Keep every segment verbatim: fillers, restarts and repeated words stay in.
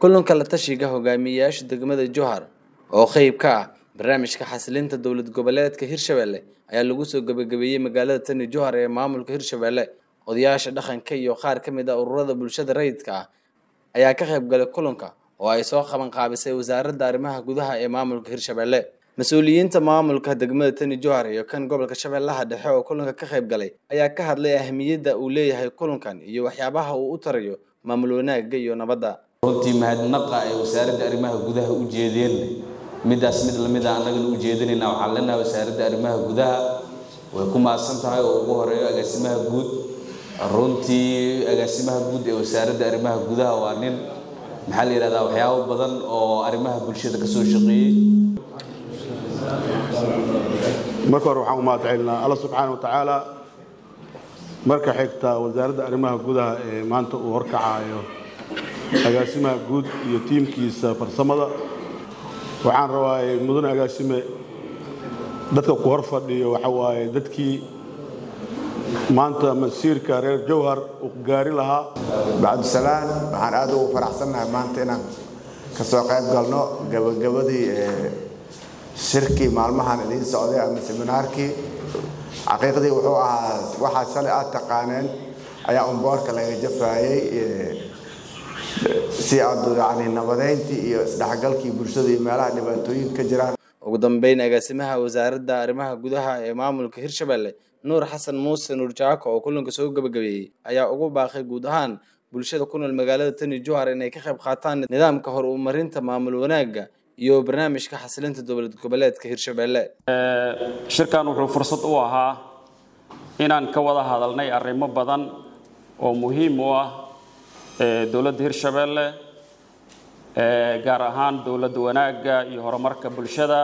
kulanka la tashiga hogaamiyayaasha degmada Jowhar oo qayb ka ah barnaamijka xasilinta dowlad goboleedka Hirshabelle ayaa lagu soo gabagabeeyay magaalada Tani Jowhar ee maamulka Hirshabelle. Odayaasha dhaqanka iyo qaar ka mid ah ururada bulshada rayidka ah ayaa ka qayb galay kulanka oo ay soo qaban qaabisay wasaaradda arrimaha gudaha ee maamulka Hirshabelle. Mas'uuliyiinta maamulka degmada Tani Jowhar iyo kan gobolka Shabeellaha Dhexe oo kulanka ka qayb galay ayaa ka hadlay ahmiyadda uu leeyahay kulankan iyo waxyaabaha uu u tarayo maamul wanaagga iyo nabadda. runtii mahadnaqa ay wasaaradda arrimaha gudaha u jeedeen midaas mid lamid ah anaga u jeedinayna waxa leenahay wasaaradda arrimaha gudaha way ku maasan tahay oo ugu horeeyo agaasimaha guud runtii agaasimaha guud ee wasaaradda arrimaha gudaha waa nin maxaa la yiraahdaa waxyaabo badan oo arrimaha bulshada ka soo shaqeeyay. marka hore waxaan u mahadcelinaa Allah subhanahu wa ta'ala marka xigta wasaaradda arrimaha gudaha ee maanta uu horkacayo agaasimaha guud iyo tiimkiisa farsamada waxaan rabaa mudane agaasime dadka ku hor fadhiyo waxa waaye dadkii maanta masiirka reer Jowhar u gaari lahaa. bacdu salaan waxaan aad ugu faraxsanahay maanta inaan ka soo qayb galno gabagabadii shirki maalmahan idin socday ama seminaarkii xaqiiqdii wuxuu ahaa waxa shalay aad taqaaneen ayaa on boorka laga jafaayay si aad yani nabadeyntii iyo isdhexgalkii bulshada iyo meelaha dhibaatooyinka ka jiraan. ugu dambeyn agaasimaha wasaaradda arrimaha gudaha ee maamulka Hirshabelle Nuur Xasan Muuse Nuur Jaako oo kulanka soo gabagabeeyay ayaa ugu baaqay guud ahaan bulshada ku nool magaalada Tani Jowhar inay ka qayb qaataan nidaamka horumarinta maamul wanaagga iyo barnaamijka xasilinta dowlad goboleedka Hirshabelle. shirkan wuxuu fursad u ahaa inaan ka wada hadalnay arrimo badan oo muhiim u ah dowladda Hirshabelle gaar ahaan dowlad wanaagga iyo horumarka bulshada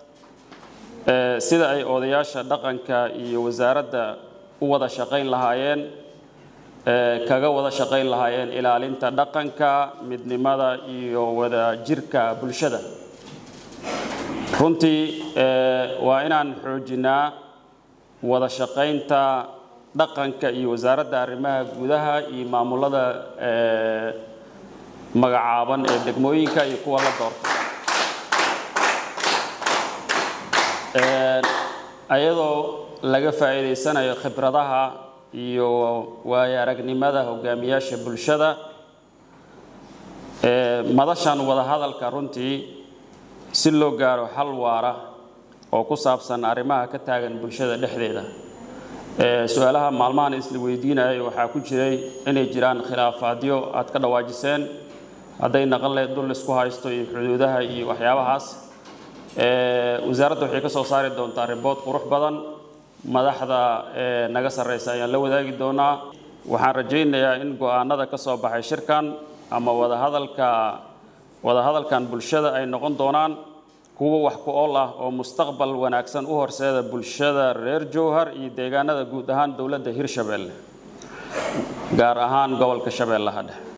sida ay odayaasha dhaqanka iyo wasaaradda u wada shaqayn lahaayeen kaga wada shaqayn lahaayeen ilaalinta dhaqanka midnimada iyo wada jirka bulshada. runtii waa inaan xoojinaa wada shaqaynta dhaqanka iyo wasaaradda arrimaha gudaha iyo maamulada magacaaban ee degmooyinka iyo kuwa la doortay ayadoo laga faa'iideysanayo khibradaha iyo waayo aragnimada hogaamiyaasha bulshada. madashan wada hadalka runtii si loo gaaro xal waara oo ku saabsan arrimaha ka taagan bulshada dhexdeeda. su'aalaha maalmahan isla weydiinayay waxaa ku jiray inay jiraan khilaafaadyo aad ka dhawaajiseen hadday naqan leed dul isku haysto iyo xuduudaha iyo waxyaabahaas. wasaaradda waxay ka soo saari doontaa report qurux badan madaxda naga sarreysa ayaan la wadaagi doonaa. waxaan rajaynayaa in go'aanada ka soo baxay shirkan ama wada hadalka wada hadalkan bulshada ay noqon doonaan kuwa wax ku ool ah oo mustaqbal wanaagsan u horseeda bulshada reer Jowhar iyo deegaanada guud ahaan dowladda Hirshabelle gaar ahaan gobolka Shabeellaha Dhexe.